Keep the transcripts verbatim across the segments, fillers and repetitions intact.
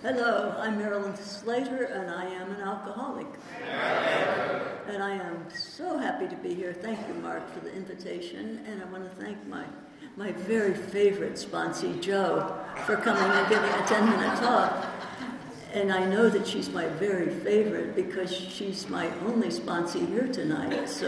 Hello, I'm Marilyn Slater, and I am an alcoholic. And I am so happy to be here. Thank you, Mark, for the invitation. And I want to thank my, my very favorite sponsee, Jo, for coming and giving a ten-minute talk. And I know that she's my very favorite because she's my only sponsee here tonight. So,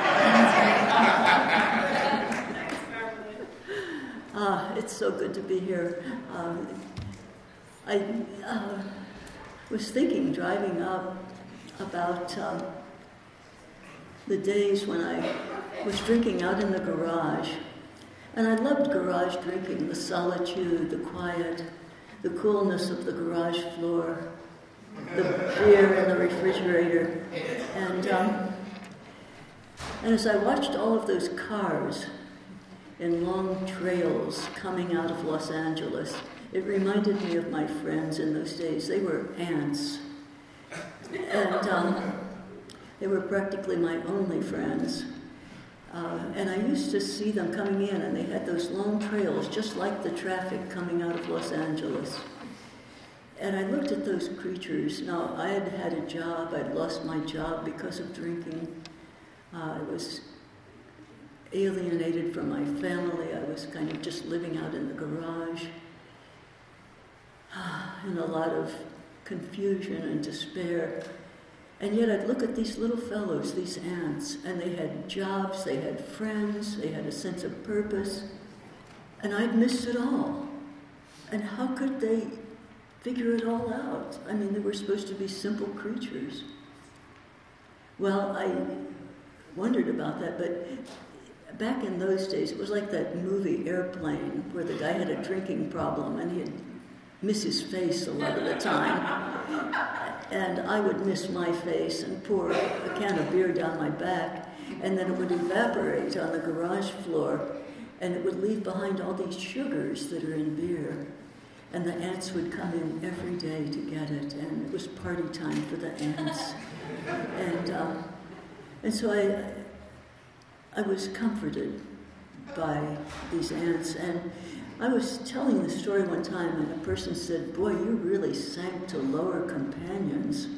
ah, it's so good to be here. Um, I uh, was thinking, driving up, about um, the days when I was drinking out in the garage. And I loved garage drinking, the solitude, the quiet, the coolness of the garage floor, the beer in the refrigerator. And, um, and as I watched all of those cars in long trails coming out of Los Angeles, it reminded me of my friends in those days. They were ants. And um, they were practically my only friends. Uh, and I used to see them coming in, and they had those long trails, just like the traffic coming out of Los Angeles. And I looked at those creatures. Now, I had had a job. I'd lost my job because of drinking. Uh, I was alienated from my family. I was kind of just living out in the garage. And a lot of confusion and despair. And yet I'd look at these little fellows, these ants, and they had jobs, they had friends, they had a sense of purpose, and I'd missed it all. And how could they figure it all out? I mean, they were supposed to be simple creatures. Well, I wondered about that, but back in those days, it was like that movie Airplane, where the guy had a drinking problem, and he'd miss his face a lot of the time. And I would miss my face and pour a can of beer down my back, and then it would evaporate on the garage floor, and it would leave behind all these sugars that are in beer. And the ants would come in every day to get it, and it was party time for the ants. And uh, and so I I was comforted by these ants. And I was telling the story one time, and a person said, "Boy, you really sank to lower companions."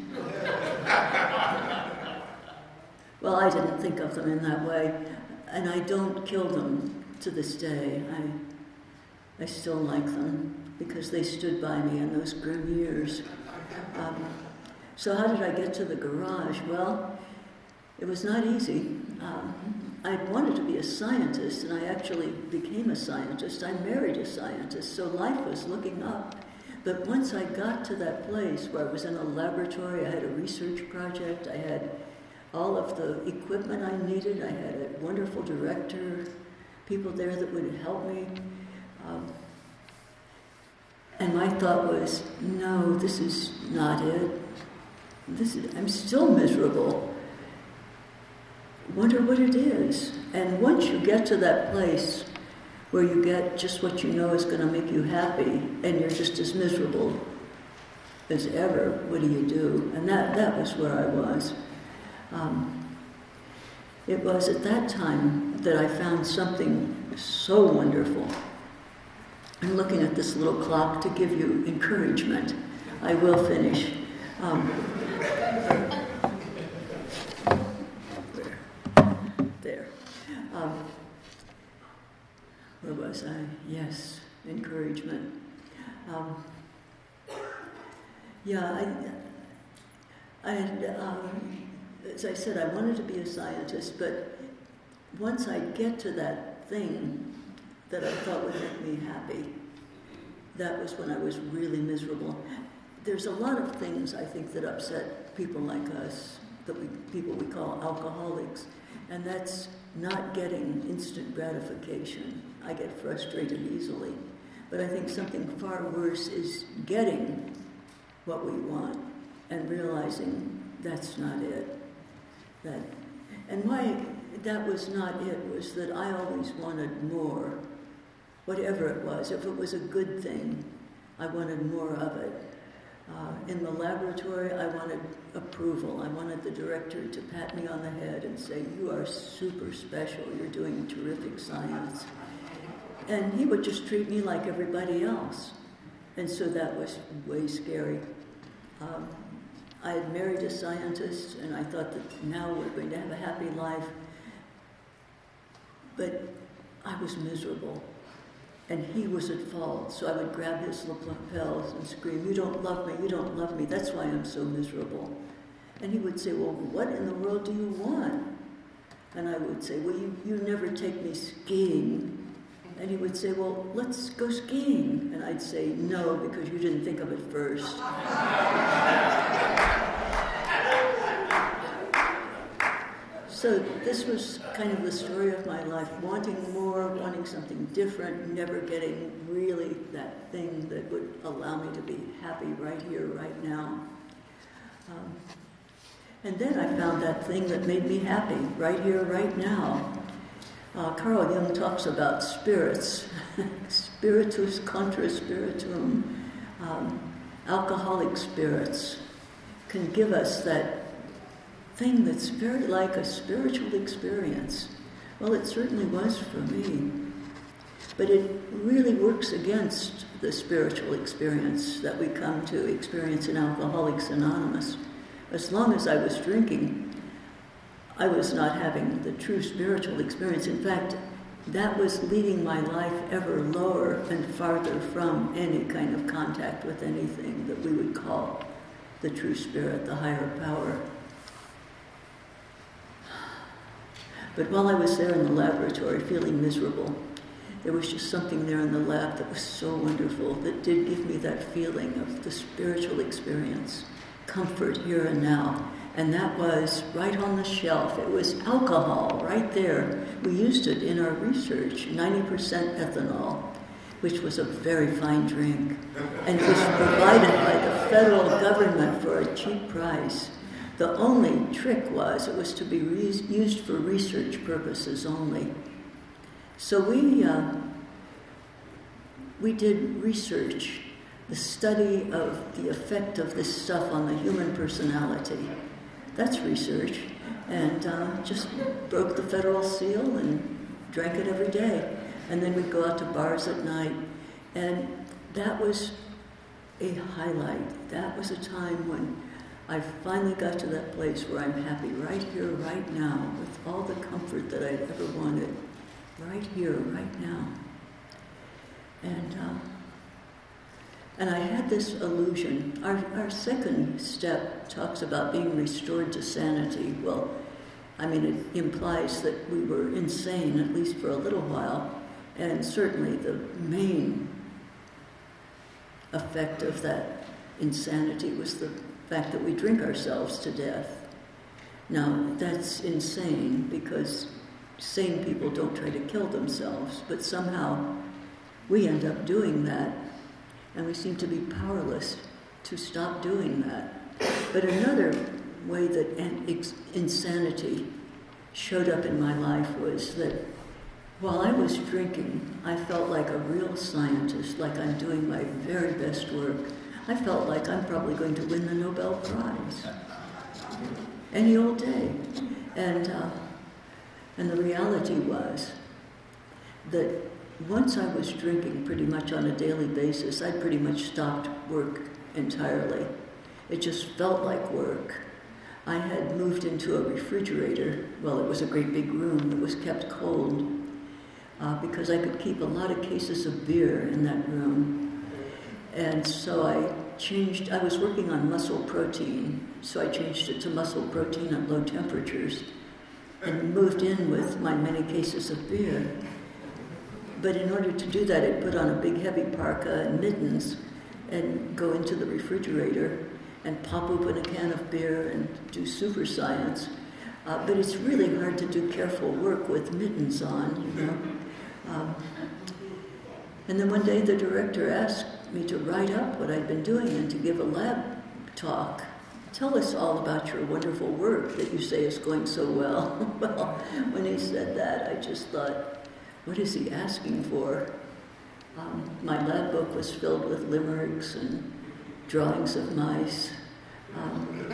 Well, I didn't think of them in that way, and I don't kill them to this day. I, I still like them because they stood by me in those grim years. Um, so how did I get to the garage? Well, it was not easy. Um, I wanted to be a scientist, and I actually became a scientist. I married a scientist, so life was looking up. But once I got to that place where I was in a laboratory, I had a research project, I had all of the equipment I needed, I had a wonderful director, people there that would help me. Um, and my thought was, no, this is not it. This is, I'm still miserable. Wonder what it is. And once you get to that place where you get just what you know is going to make you happy, and you're just as miserable as ever, what do you do? And that, that was where I was. Um, it was at that time that I found something so wonderful. I'm looking at this little clock to give you encouragement. I will finish. Um, Um, where was I? Yes, encouragement. Um, yeah, I, I had, um, as I said, I wanted to be a scientist, but once I get to that thing that I thought would make me happy, that was when I was really miserable. There's a lot of things, I think, that upset people like us, that we, people we call alcoholics, and that's not getting instant gratification. I get frustrated easily. But I think something far worse is getting what we want and realizing that's not it. That, and why that was not it was that I always wanted more, whatever it was. If it was a good thing, I wanted more of it. Uh, in the laboratory, I wanted approval. I wanted the director to pat me on the head and say, "You are super special. You're doing terrific science." And he would just treat me like everybody else. and so that was way scary. Um, I had married a scientist, and I thought that now we're going to have a happy life. But I was miserable, and he was at fault. So I would grab his lapels and scream, "You don't love me, you don't love me. That's why I'm so miserable." And he would say, "Well, what in the world do you want?" And I would say, "Well, you, you never take me skiing." And he would say, "Well, let's go skiing." And I'd say, "No, because you didn't think of it first." So this was kind of the story of my life, wanting more, wanting something different, never getting really that thing that would allow me to be happy right here, right now. Um, and then I found that thing that made me happy, right here, right now. Uh, Carl Jung talks about spirits, spiritus contra spiritum. Um, alcoholic spirits can give us that thing that's very like a spiritual experience. Well, it certainly was for me. But it really works against the spiritual experience that we come to experience in Alcoholics Anonymous. As long as I was drinking, I was not having the true spiritual experience. In fact, that was leading my life ever lower and farther from any kind of contact with anything that we would call the true spirit, the higher power. But while I was there in the laboratory feeling miserable, there was just something there in the lab that was so wonderful, that did give me that feeling of the spiritual experience, comfort here and now. And that was right on the shelf. It was alcohol right there. We used it in our research, ninety percent ethanol, which was a very fine drink. And it was provided by the federal government for a cheap price. The only trick was it was to be re- used for research purposes only. So we uh, we did research, the study of the effect of this stuff on the human personality. That's research. And uh, just broke the federal seal and drank it every day. And then we'd go out to bars at night. And that was a highlight. That was a time when I finally got to that place where I'm happy right here, right now, with all the comfort that I'd ever wanted, right here, right now. And um, and I had this illusion. Our, our second step talks about being restored to sanity. Well, I mean, it implies that we were insane, at least for a little while, and certainly the main effect of that insanity was the fact that we drink ourselves to death. Now, that's insane because sane people don't try to kill themselves, but somehow we end up doing that, and we seem to be powerless to stop doing that. But another way that insanity showed up in my life was that while I was drinking, I felt like a real scientist, like I'm doing my very best work. I felt like I'm probably going to win the Nobel Prize any old day. And uh, and the reality was that once I was drinking pretty much on a daily basis, I pretty much stopped work entirely. It just felt like work. I had moved into a refrigerator. Well, it was a great big room that was kept cold uh, because I could keep a lot of cases of beer in that room. And so I changed, I was working on muscle protein, so I changed it to muscle protein at low temperatures and moved in with my many cases of beer. But in order to do that, I'd put on a big heavy parka and mittens and go into the refrigerator and pop open a can of beer and do super science. Uh, but it's really hard to do careful work with mittens on, you know. Um, and then one day the director asked me to write up what I'd been doing and to give a lab talk. Tell us all about your wonderful work that you say is going so well. Well, when he said that, I just thought, what is he asking for? Um, my lab book was filled with limericks and drawings of mice. Um,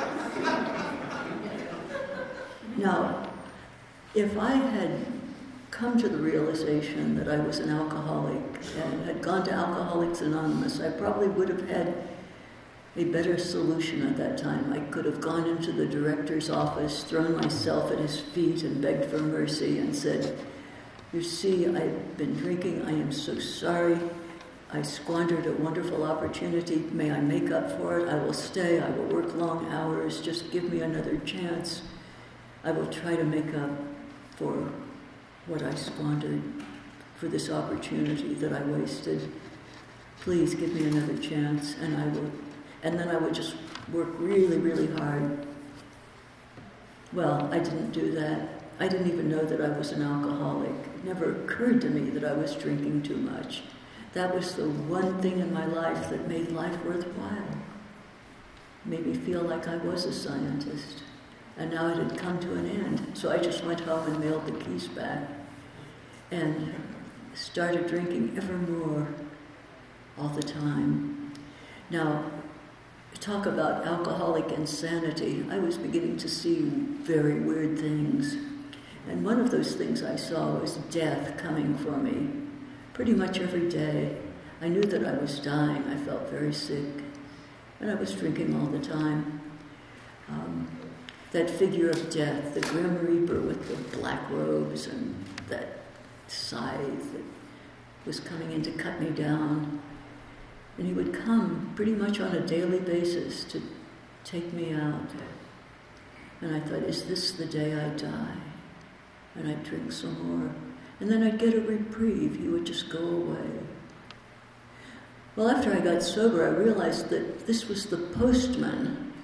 now, if I had come to the realization that I was an alcoholic and had gone to Alcoholics Anonymous, I probably would have had a better solution at that time. I could have gone into the director's office, thrown myself at his feet and begged for mercy and said, "You see, I've been drinking. I am so sorry. I squandered a wonderful opportunity. May I make up for it? I will stay. I will work long hours. Just give me another chance. I will try to make up for what I squandered, for this opportunity that I wasted. Please give me another chance, and I will." And then I would just work really, really hard. Well, I didn't do that. I didn't even know that I was an alcoholic. It never occurred to me that I was drinking too much. That was the one thing in my life that made life worthwhile. Made me feel like I was a scientist. And now it had come to an end. So I just went home and mailed the keys back and started drinking ever more all the time. Now, talk about alcoholic insanity. I was beginning to see very weird things. And one of those things I saw was death coming for me pretty much every day. I knew that I was dying. I felt very sick. And I was drinking all the time. Um, that figure of death, the Grim Reaper with the black robes and that scythe that was coming in to cut me down. And he would come pretty much on a daily basis to take me out. And I thought, is this the day I die? And I'd drink some more. And then I'd get a reprieve. He would just go away. Well, after I got sober, I realized that this was the postman.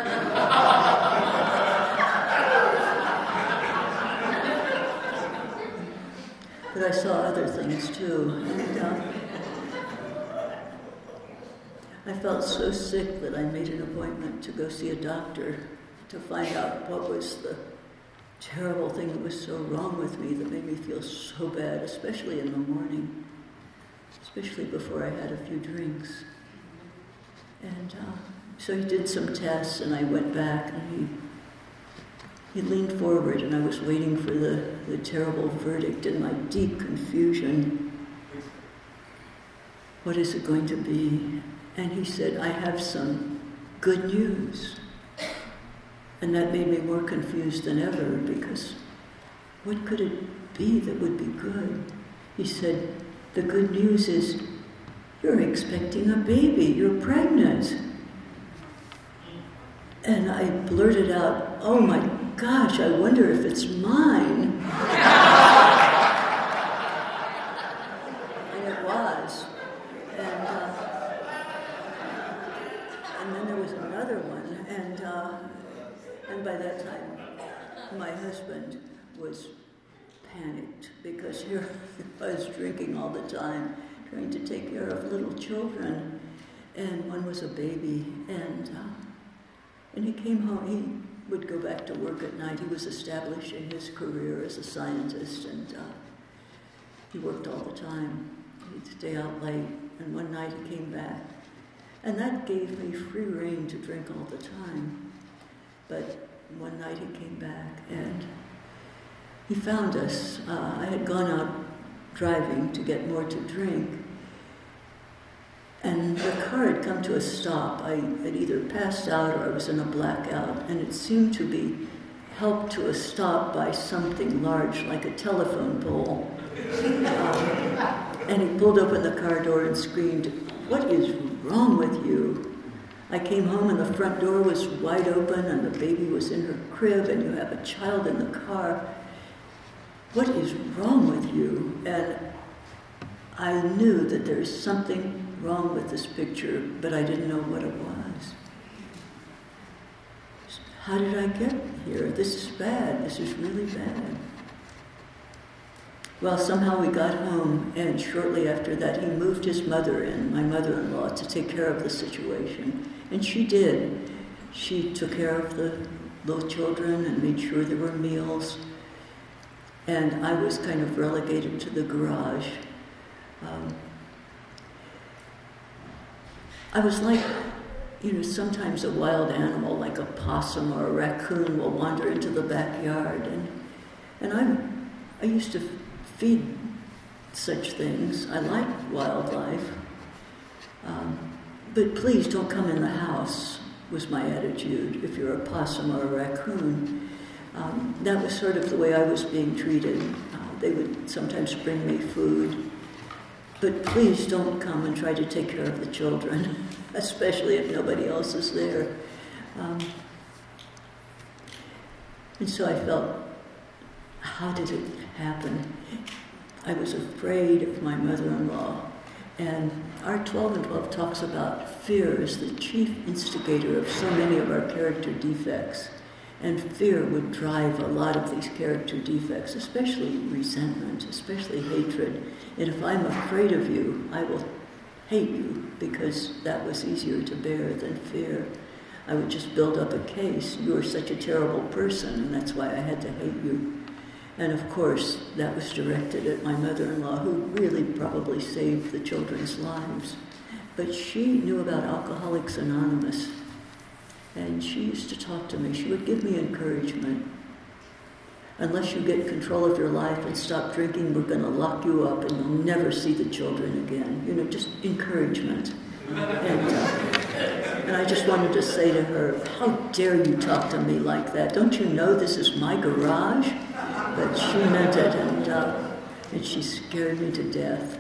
But I saw other things too. And, uh, I felt so sick that I made an appointment to go see a doctor to find out what was the terrible thing that was so wrong with me that made me feel so bad, especially in the morning, especially before I had a few drinks. And uh, so he did some tests, and I went back, and he, he leaned forward, and I was waiting for the, the terrible verdict in my deep confusion. What is it going to be? And he said, I have some good news. And that made me more confused than ever, because what could it be that would be good? He said, the good news is you're expecting a baby, you're pregnant. And I blurted out, oh my gosh, I wonder if it's mine. And it was. And, uh, and then there was another one, and uh, and by that time, my husband was panicked, because here I was drinking all the time, trying to take care of little children, and one was a baby, and uh, and he came home. He would go back to work at night. He was establishing his career as a scientist, and uh, he worked all the time. He'd stay out late, and one night he came back, and that gave me free rein to drink all the time. But one night he came back, and he found us. Uh, I had gone out driving to get more to drink, and the car had come to a stop. I had either passed out or I was in a blackout, and it seemed to be helped to a stop by something large, like a telephone pole. Um, and he pulled open the car door and screamed, "What is wrong with you?" I came home and the front door was wide open and the baby was in her crib, and you have a child in the car. What is wrong with you? And I knew that there's something wrong with this picture, but I didn't know what it was. How did I get here? This is bad. This is really bad. Well, somehow we got home, and shortly after that, he moved his mother in, my mother-in-law, to take care of the situation. And she did. She took care of the little children and made sure there were meals. And I was kind of relegated to the garage. Um, I was like, you know, sometimes a wild animal like a possum or a raccoon will wander into the backyard. And, and I'm, I used to feed such things. I like wildlife. Um, but please don't come in the house, was my attitude, if you're a possum or a raccoon. Um, that was sort of the way I was being treated. Uh, they would sometimes bring me food. But please don't come and try to take care of the children, especially if nobody else is there. Um, and so I felt, how did it happen? I was afraid of my mother-in-law. And our twelve and twelve talks about fear as the chief instigator of so many of our character defects. And fear would drive a lot of these character defects, especially resentment, especially hatred. And if I'm afraid of you, I will hate you, because that was easier to bear than fear. I would just build up a case. You are such a terrible person, and that's why I had to hate you. And of course, that was directed at my mother-in-law, who really probably saved the children's lives. But she knew about Alcoholics Anonymous. And she used to talk to me. She would give me encouragement. Unless you get control of your life and stop drinking, we're going to lock you up and you'll never see the children again. You know, just encouragement. And, uh, and I just wanted to say to her, how dare you talk to me like that? Don't you know this is my garage? But she meant it, and, uh, and she scared me to death.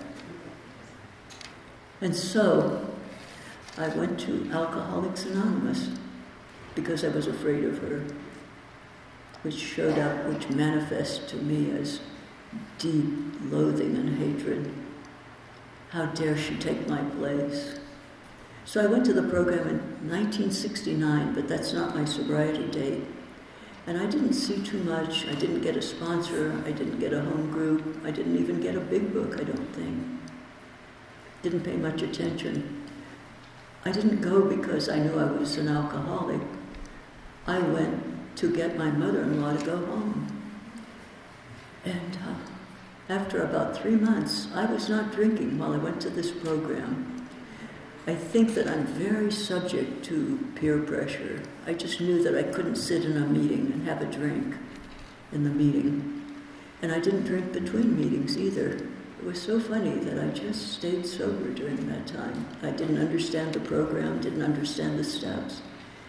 And so I went to Alcoholics Anonymous, because I was afraid of her, which showed up, which manifested to me as deep loathing and hatred. How dare she take my place? So I went to the program in nineteen sixty-nine, but that's not my sobriety date. And I didn't see too much. I didn't get a sponsor. I didn't get a home group. I didn't even get a big book, I don't think. Didn't pay much attention. I didn't go because I knew I was an alcoholic. I went to get my mother-in-law to go home. And uh, after about three months, I was not drinking while I went to this program. I think that I'm very subject to peer pressure. I just knew that I couldn't sit in a meeting and have a drink in the meeting. And I didn't drink between meetings either. It was so funny that I just stayed sober during that time. I didn't understand the program, didn't understand the steps.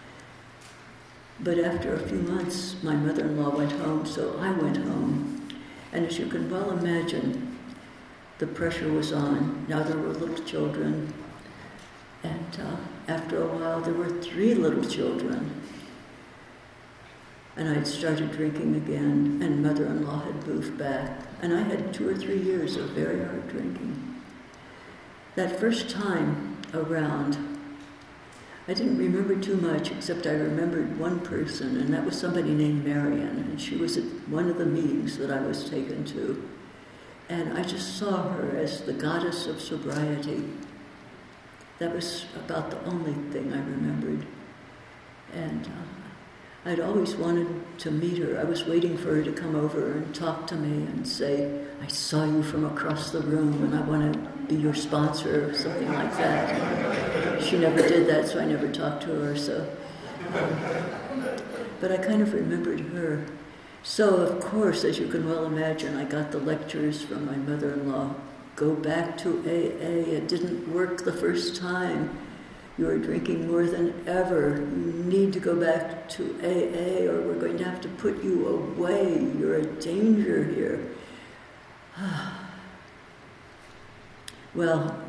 But after a few months, my mother-in-law went home, so I went home. And as you can well imagine, the pressure was on. Now there were little children. And uh, after a while, there were three little children. And I'd started drinking again, and mother-in-law had moved back. And I had two or three years of very hard drinking. That first time around, I didn't remember too much, except I remembered one person, and that was somebody named Marian. And she was at one of the meetings that I was taken to. And I just saw her as the goddess of sobriety. That was about the only thing I remembered. And uh, I'd always wanted to meet her. I was waiting for her to come over and talk to me and say, I saw you from across the room and I want to be your sponsor or something like that. She never did that, so I never talked to her. So, um, but I kind of remembered her. So, of course, as you can well imagine, I got the lectures from my mother-in-law. Go back to A A. It didn't work the first time. You are drinking more than ever. You need to go back to A A or we're going to have to put you away. You're a danger here. Well,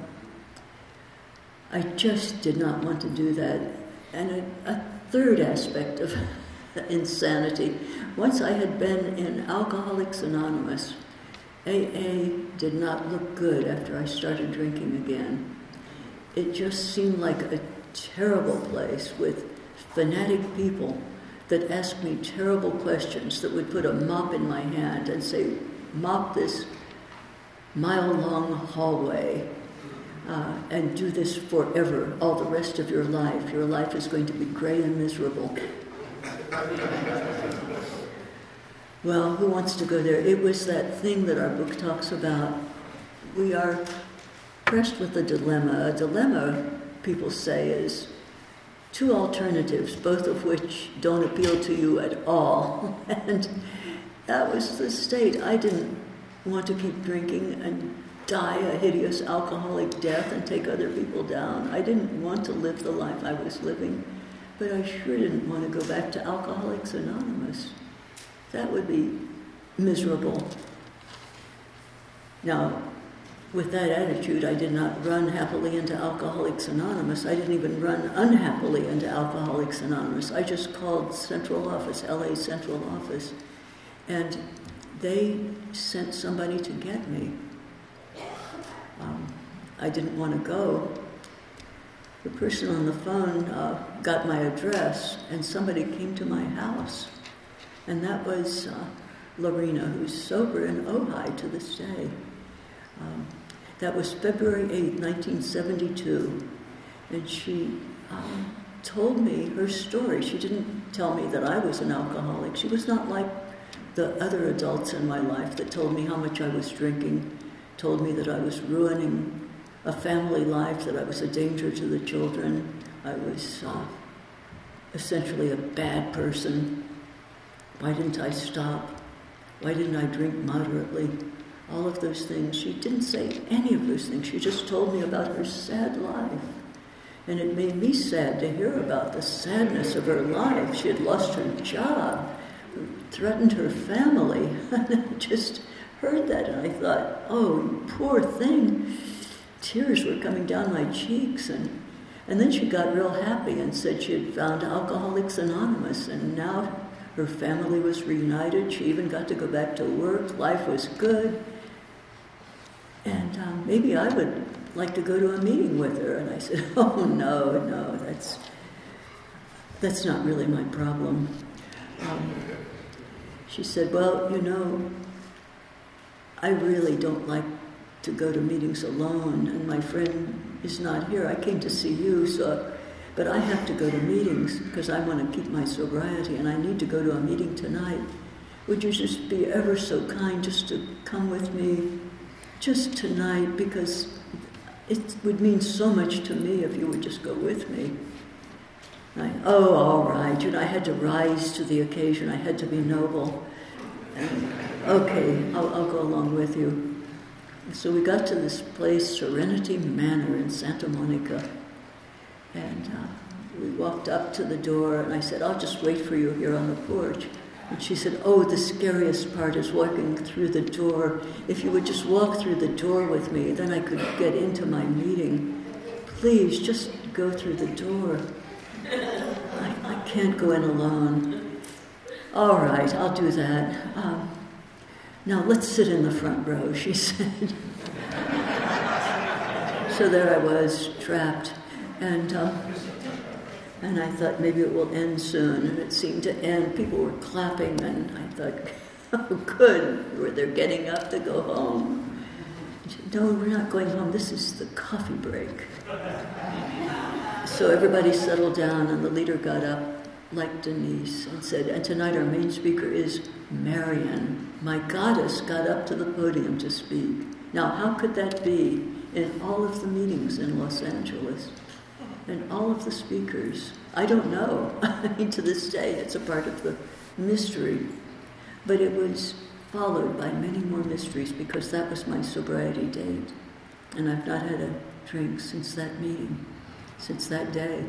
I just did not want to do that. And a, a third aspect of insanity. Once I had been in Alcoholics Anonymous, A A did not look good after I started drinking again. It just seemed like a terrible place with fanatic people that asked me terrible questions, that would put a mop in my hand and say, mop this mile-long hallway uh, and do this forever, all the rest of your life. Your life is going to be gray and miserable. Well, who wants to go there? It was that thing that our book talks about. We are pressed with a dilemma. A dilemma, people say, is two alternatives, both of which don't appeal to you at all. And that was the state. I didn't want to keep drinking and die a hideous alcoholic death and take other people down. I didn't want to live the life I was living, but I sure didn't want to go back to Alcoholics Anonymous. That would be miserable. Now, with that attitude, I did not run happily into Alcoholics Anonymous. I didn't even run unhappily into Alcoholics Anonymous. I just called central office, L A central office, and they sent somebody to get me. Um, I didn't want to go. The person on the phone uh, got my address, and somebody came to my house. And that was uh, Lorena, who's sober in Ojai to this day. Um, that was February eighth, nineteen seventy-two. And she um, told me her story. She didn't tell me that I was an alcoholic. She was not like the other adults in my life that told me how much I was drinking, told me that I was ruining a family life, that I was a danger to the children. I was uh, essentially a bad person. Why didn't I stop? Why didn't I drink moderately? All of those things. She didn't say any of those things. She just told me about her sad life. And it made me sad to hear about the sadness of her life. She had lost her job, threatened her family. And I just heard that and I thought, oh, you poor thing. Tears were coming down my cheeks. And, and then she got real happy and said she had found Alcoholics Anonymous, and now her family was reunited. She even got to go back to work. Life was good. And um, maybe I would like to go to a meeting with her. And I said, oh, no, no, that's, that's not really my problem. Um, she said, well, you know, I really don't like to go to meetings alone, and my friend is not here. I came to see you, so, but I have to go to meetings because I want to keep my sobriety, and I need to go to a meeting tonight. Would you just be ever so kind just to come with me just tonight, because it would mean so much to me if you would just go with me. I, oh, all right. You know, I had to rise to the occasion. I had to be noble. And, okay, I'll, I'll go along with you. So we got to this place, Serenity Manor in Santa Monica. And uh, we walked up to the door, and I said, I'll just wait for you here on the porch. And she said, oh, the scariest part is walking through the door. If you would just walk through the door with me, then I could get into my meeting. Please, just go through the door. I, I can't go in alone. All right, I'll do that. Um, now let's sit in the front row, she said. So there I was, trapped. And uh, and I thought maybe it will end soon. And it seemed to end. People were clapping, and I thought, oh, good. They're getting up to go home. She said, no, we're not going home. This is the coffee break. So everybody settled down, and the leader got up, like Denise, and said, and tonight our main speaker is Marian. My goddess got up to the podium to speak. Now, how could that be in all of the meetings in Los Angeles? And all of the speakers, I don't know. I mean, to this day, it's a part of the mystery. But it was followed by many more mysteries, because that was my sobriety date. And I've not had a drink since that meeting, since that day.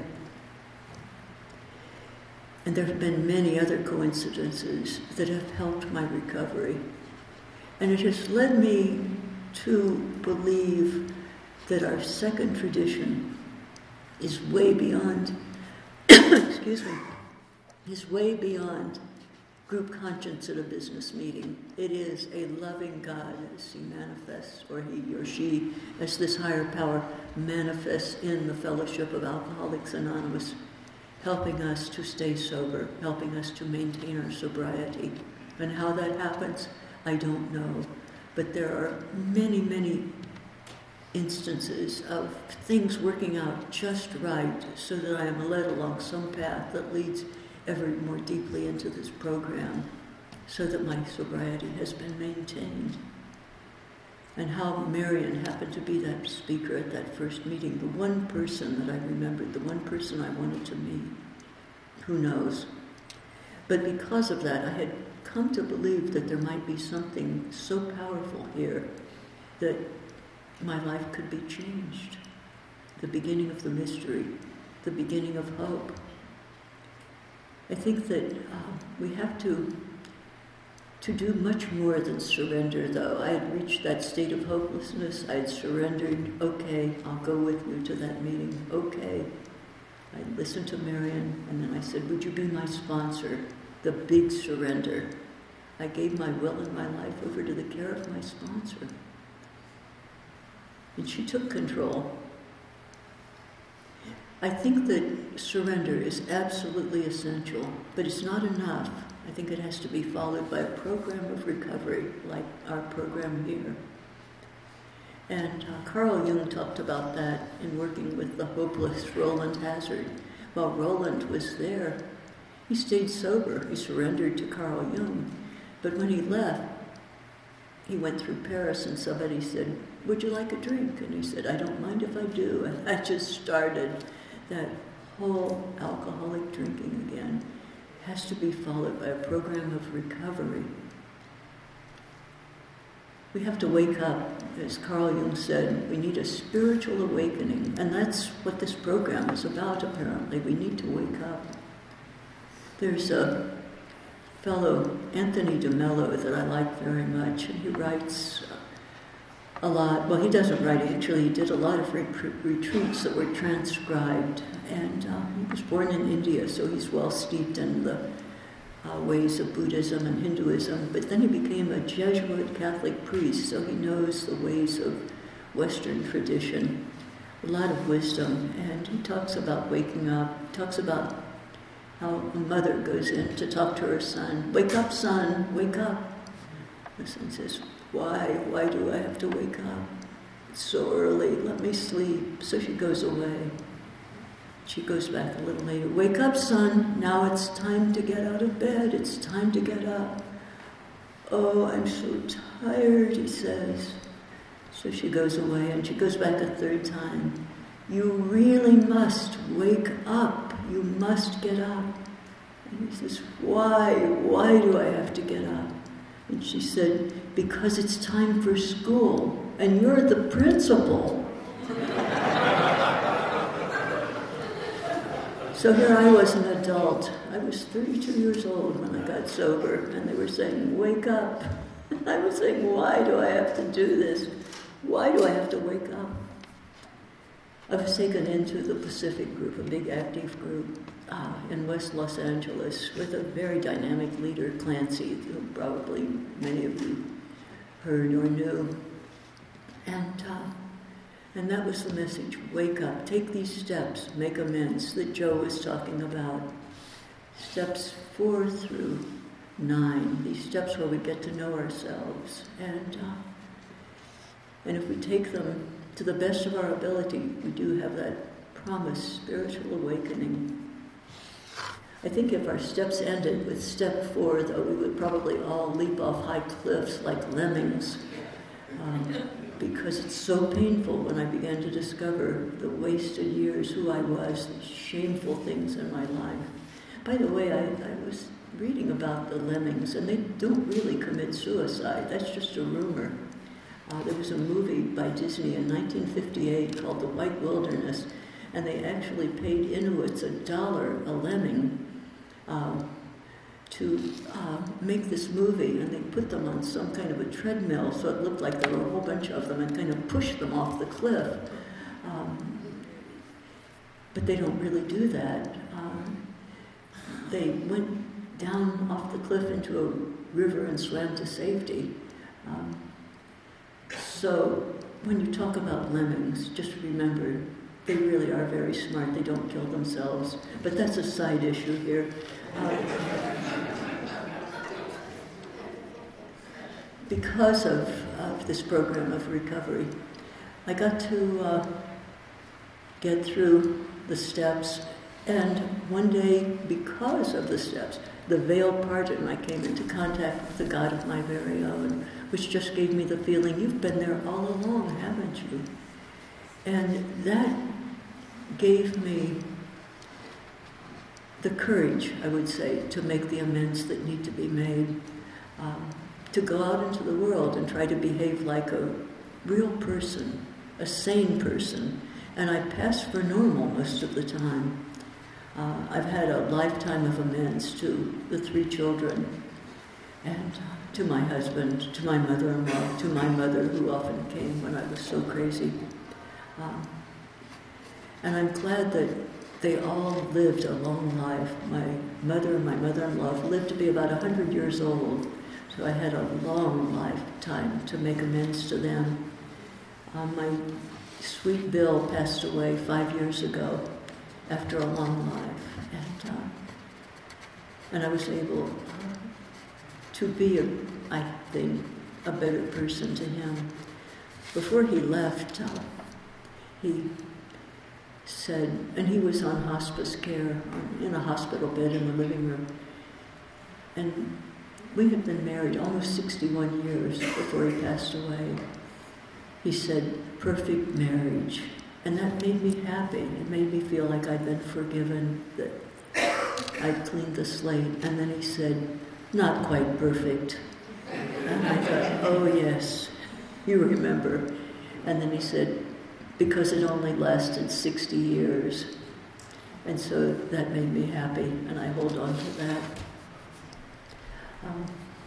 And there have been many other coincidences that have helped my recovery. And it has led me to believe that our second tradition is way beyond, excuse me, is way beyond group conscience at a business meeting. It is a loving God as he manifests, or he or she, as this higher power manifests in the fellowship of Alcoholics Anonymous, helping us to stay sober, helping us to maintain our sobriety. And how that happens, I don't know. But there are many, many instances of things working out just right so that I am led along some path that leads ever more deeply into this program, so that my sobriety has been maintained. And how Marian happened to be that speaker at that first meeting, the one person that I remembered, the one person I wanted to meet. Who knows? But because of that, I had come to believe that there might be something so powerful here that my life could be changed. The beginning of the mystery, the beginning of hope. I think that uh, we have to to do much more than surrender, though. I had reached that state of hopelessness. I had surrendered. Okay, I'll go with you to that meeting. Okay. I listened to Marion, and then I said, would you be my sponsor? The big surrender. I gave my will and my life over to the care of my sponsor. And she took control. I think that surrender is absolutely essential, but it's not enough. I think it has to be followed by a program of recovery, like our program here. And uh, Carl Jung talked about that in working with the hopeless Roland Hazard. While Roland was there, he stayed sober. He surrendered to Carl Jung. But when he left, he went through Paris and somebody said, would you like a drink? And he said, I don't mind if I do. And I just started that whole alcoholic drinking again. Has to be followed by a program of recovery. We have to wake up. As Carl Jung said, we need a spiritual awakening. And that's what this program is about, apparently. We need to wake up. There's a fellow, Anthony DeMello, that I like very much, and he writes a lot. Well, he doesn't write, actually. He did a lot of re- retreats that were transcribed. And uh, he was born in India, so he's well steeped in the uh, ways of Buddhism and Hinduism. But then he became a Jesuit Catholic priest, so he knows the ways of Western tradition. A lot of wisdom. And he talks about waking up, talks about how a mother goes in to talk to her son. Wake up, son, wake up. The son says, why? Why do I have to wake up? It's so early, let me sleep. So she goes away. She goes back a little later. Wake up, son. Now it's time to get out of bed. It's time to get up. Oh, I'm so tired, he says. So she goes away and she goes back a third time. You really must wake up. You must get up. And he says, why? Why do I have to get up? And she said, because it's time for school, and you're the principal. So here I was an adult. I was thirty-two years old when I got sober, and they were saying, wake up. And I was saying, why do I have to do this? Why do I have to wake up? I was taken into the Pacific Group, a big active group uh, in West Los Angeles with a very dynamic leader, Clancy, who probably many of you heard or knew. And uh, and that was the message, wake up, take these steps, make amends that Joe was talking about. Steps four through nine, these steps where we get to know ourselves. And, uh, and if we take them to the best of our ability, we do have that promised spiritual awakening. I think if our steps ended with step four, though, we would probably all leap off high cliffs like lemmings. Um, because it's so painful when I began to discover the wasted years, who I was, the shameful things in my life. By the way, I, I was reading about the lemmings, and they don't really commit suicide. That's just a rumor. Uh, there was a movie by Disney in nineteen fifty-eight called The White Wilderness, and they actually paid Inuits a dollar a lemming um, to uh, make this movie, and they put them on some kind of a treadmill so it looked like there were a whole bunch of them and kind of pushed them off the cliff. Um, but they don't really do that. Um, they went down off the cliff into a river and swam to safety. Um, so when you talk about lemmings, just remember they really are very smart. They don't kill themselves. But that's a side issue here. Uh, because of, of this program of recovery, I got to uh, get through the steps, and one day, because of the steps, the veil parted and I came into contact with the God of my very own, which just gave me the feeling, you've been there all along, haven't you? And that gave me the courage, I would say, to make the amends that need to be made. um, to go out into the world and try to behave like a real person, a sane person. And I pass for normal most of the time. Uh, I've had a lifetime of amends to the three children, and uh, to my husband, to my mother-in-law, to my mother, who often came when I was so crazy. Um, and I'm glad that they all lived a long life. My mother and my mother-in-law lived to be about one hundred years old, so I had a long lifetime to make amends to them. Um, my sweet Bill passed away five years ago after a long life, and uh, and I was able uh, to be, a, I think, a better person to him. Before he left, uh, he said, and he was on hospice care, in a hospital bed in the living room, and we had been married almost sixty-one years before he passed away. He said, perfect marriage. And that made me happy. It made me feel like I'd been forgiven, that I'd cleaned the slate. And then he said, not quite perfect. And I thought, oh yes, you remember. And then he said, because it only lasted sixty years. And so that made me happy, and I hold on to that. Um,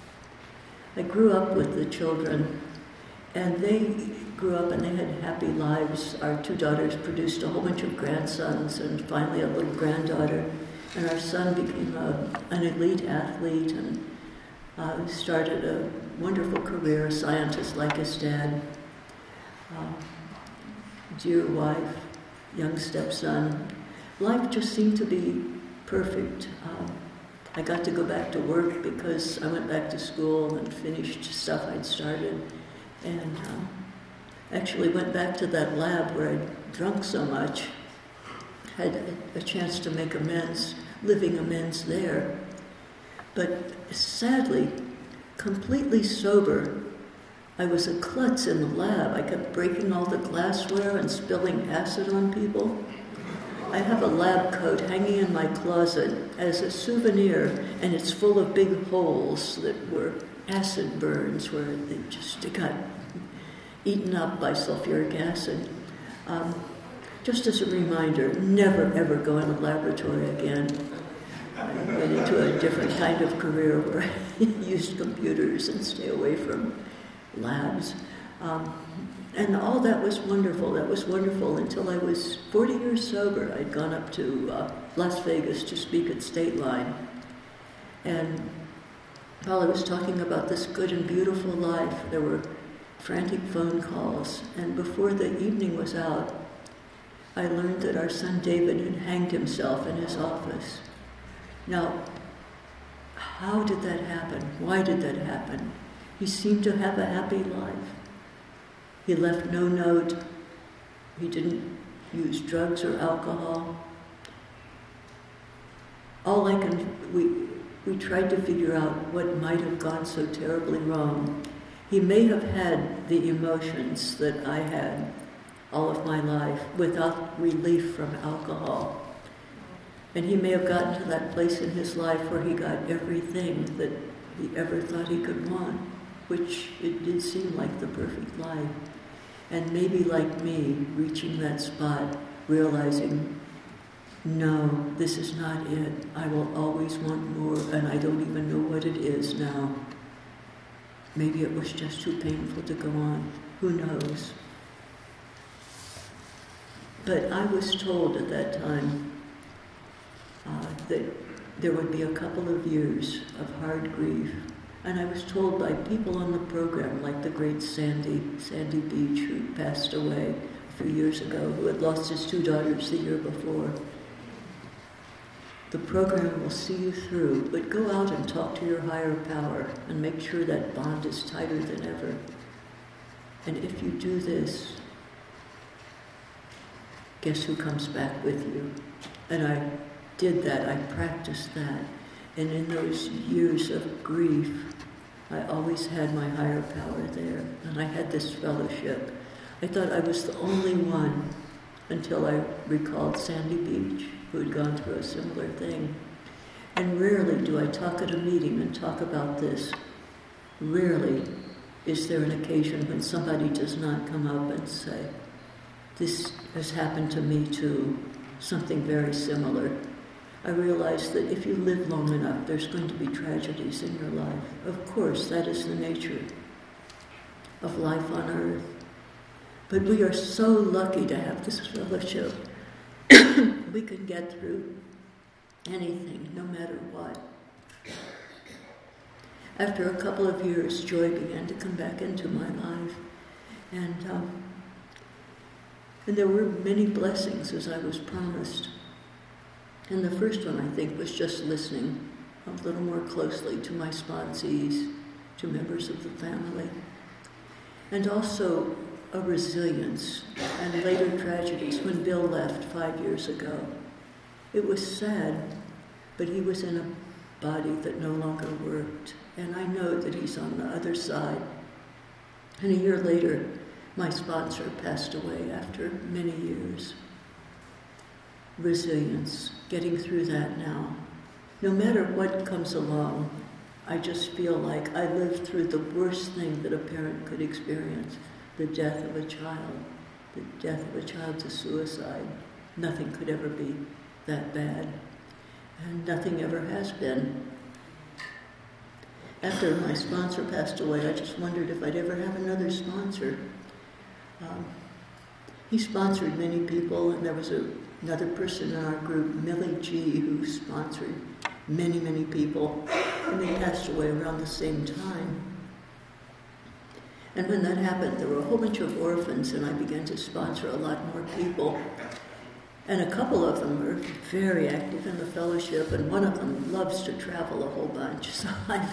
I grew up with the children, and they grew up and they had happy lives. Our two daughters produced a whole bunch of grandsons and finally a little granddaughter. And our son became a, an elite athlete and uh, started a wonderful career, a scientist like his dad. Uh, dear wife, young stepson. Life just seemed to be perfect. Um, I got to go back to work because I went back to school and finished stuff I'd started. And um, actually went back to that lab where I'd drunk so much, had a, a chance to make amends, living amends there. But sadly, completely sober, I was a klutz in the lab. I kept breaking all the glassware and spilling acid on people. I have a lab coat hanging in my closet as a souvenir, and it's full of big holes that were acid burns where they just got eaten up by sulfuric acid. Um, just as a reminder, never ever go in a laboratory again. I went into a different kind of career where I used computers and stay away from labs. Um, and all that was wonderful. That was wonderful until I was forty years sober. I'd gone up to uh, Las Vegas to speak at State Line. And while I was talking about this good and beautiful life, there were frantic phone calls. And before the evening was out, I learned that our son David had hanged himself in his office. Now, how did that happen? Why did that happen? He seemed to have a happy life. He left no note. He didn't use drugs or alcohol. All I can, we, we tried to figure out what might have gone so terribly wrong. He may have had the emotions that I had all of my life without relief from alcohol. And he may have gotten to that place in his life where he got everything that he ever thought he could want, which it did seem like the perfect life. And maybe like me, reaching that spot, realizing, no, this is not it. I will always want more, and I don't even know what it is now. Maybe it was just too painful to go on. Who knows? But I was told at that time uh, that there would be a couple of years of hard grief. And I was told by people on the program, like the great Sandy, Sandy Beach, who passed away a few years ago, who had lost his two daughters the year before. The program will see you through, but go out and talk to your higher power and make sure that bond is tighter than ever. And if you do this, guess who comes back with you? And I did that, I practiced that. And in those years of grief, I always had my higher power there. And I had this fellowship. I thought I was the only one until I recalled Sandy Beach, who had gone through a similar thing. And rarely do I talk at a meeting and talk about this. Rarely is there an occasion when somebody does not come up and say, this has happened to me too, something very similar. I realize that if you live long enough, there's going to be tragedies in your life. Of course, that is the nature of life on earth. But we are so lucky to have this fellowship. We can get through anything, no matter what. After a couple of years, joy began to come back into my life. And, um, and there were many blessings as I was promised. And the first one, I think, was just listening a little more closely to my sponsees, to members of the family. And also a resilience, and later tragedies. When Bill left five years ago, it was sad, but he was in a body that no longer worked, and I know that he's on the other side. And a year later, my sponsor passed away after many years. Resilience, getting through that now. No matter what comes along, I just feel like I lived through the worst thing that a parent could experience. The death of a child, the death of a child to suicide. Nothing could ever be that bad, and nothing ever has been. After my sponsor passed away, I just wondered if I'd ever have another sponsor. Um, he sponsored many people, and there was a, another person in our group, Millie G., who sponsored many, many people, and they passed away around the same time. And when that happened, there were a whole bunch of orphans, and I began to sponsor a lot more people. And a couple of them are very active in the fellowship, and one of them loves to travel a whole bunch. So I've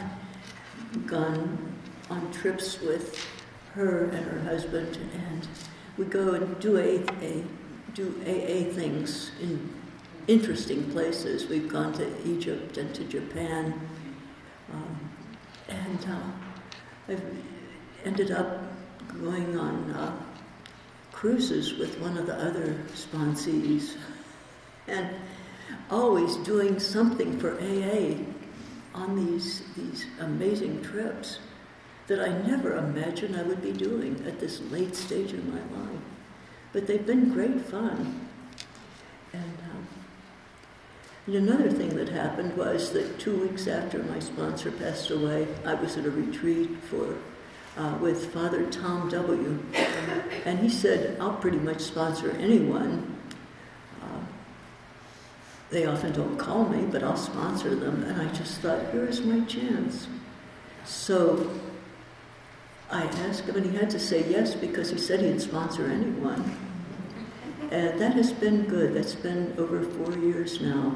gone on trips with her and her husband, and we go and do A A, do A A things in interesting places. We've gone to Egypt and to Japan, um, and uh, I've ended up going on uh, cruises with one of the other sponsees, and always doing something for A A on these these amazing trips that I never imagined I would be doing at this late stage in my life. But they've been great fun. And, um, and another thing that happened was that two weeks after my sponsor passed away, I was at a retreat for Uh, with Father Tom W. And he said, I'll pretty much sponsor anyone. Uh, they often don't call me, but I'll sponsor them. And I just thought, here is my chance. So I asked him, and he had to say yes, because he said he'd sponsor anyone. And that has been good. That's been over four years now.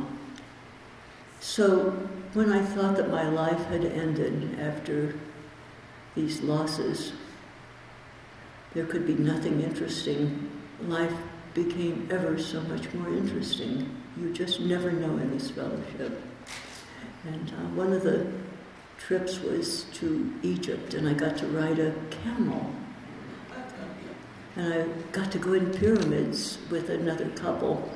So when I thought that my life had ended after these losses, there could be nothing interesting. Life became ever so much more interesting. You just never know in this fellowship. And uh, one of the trips was to Egypt, and I got to ride a camel. And I got to go in pyramids with another couple.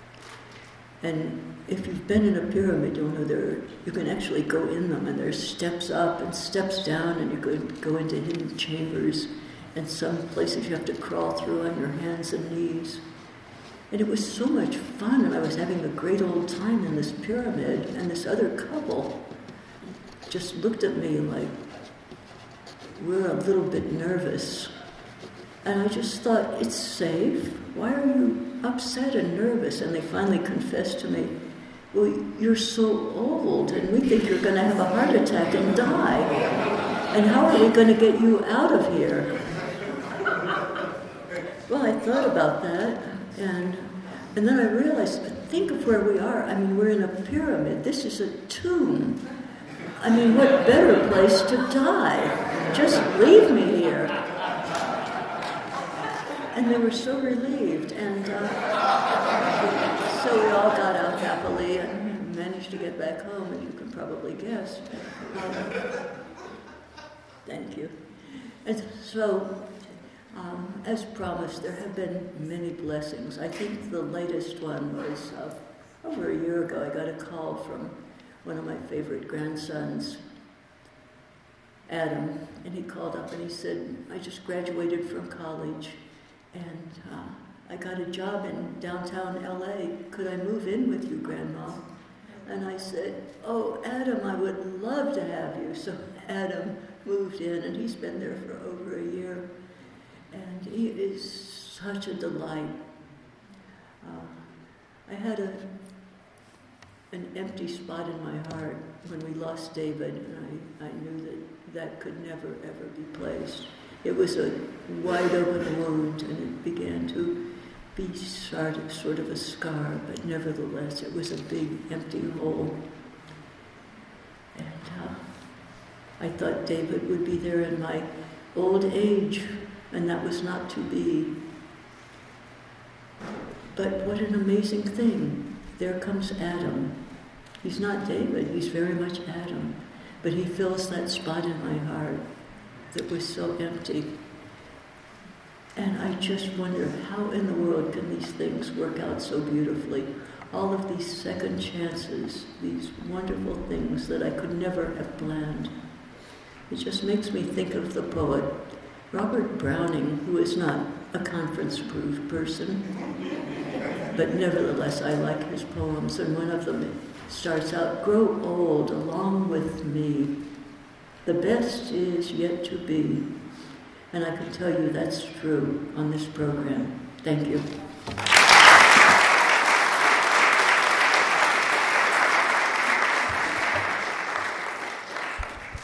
And if you've been in a pyramid, you'll know there you can actually go in them, and there's steps up and steps down, and you could go into hidden chambers, and some places you have to crawl through on your hands and knees. And it was so much fun, and I was having a great old time in this pyramid, and this other couple just looked at me like, we're a little bit nervous. And I just thought, it's safe. Why are you upset and nervous? And they finally confessed to me, well, you're so old, and we think you're going to have a heart attack and die. And how are we going to get you out of here? Well, I thought about that, and and then I realized, think of where we are. I mean, we're in a pyramid. This is a tomb. I mean, what better place to die? Just leave me here. And they were so relieved, and uh, so we all got out happily and managed to get back home, as you can probably guess. Um, thank you. And so, um, as promised, there have been many blessings. I think the latest one was uh, over a year ago. I got a call from one of my favorite grandsons, Adam, and he called up and he said, I just graduated from college, and uh, I got a job in downtown L A. Could I move in with you, Grandma? And I said, oh, Adam, I would love to have you. So Adam moved in, and he's been there for over a year. And he is such a delight. Uh, I had a, an empty spot in my heart when we lost David, and I, I knew that that could never, ever be placed. It was a wide open wound, and it began to be sort of, sort of a scar, but nevertheless, it was a big, empty hole. And uh, I thought David would be there in my old age, and that was not to be. But what an amazing thing. There comes Adam. He's not David, he's very much Adam, but he fills that spot in my heart that was so empty. And I just wonder, how in the world can these things work out so beautifully? All of these second chances, these wonderful things that I could never have planned. It just makes me think of the poet Robert Browning, who is not a conference-proof person, but nevertheless I like his poems, and one of them starts out, grow old along with me. The best is yet to be. And I can tell you that's true on this program. Thank you.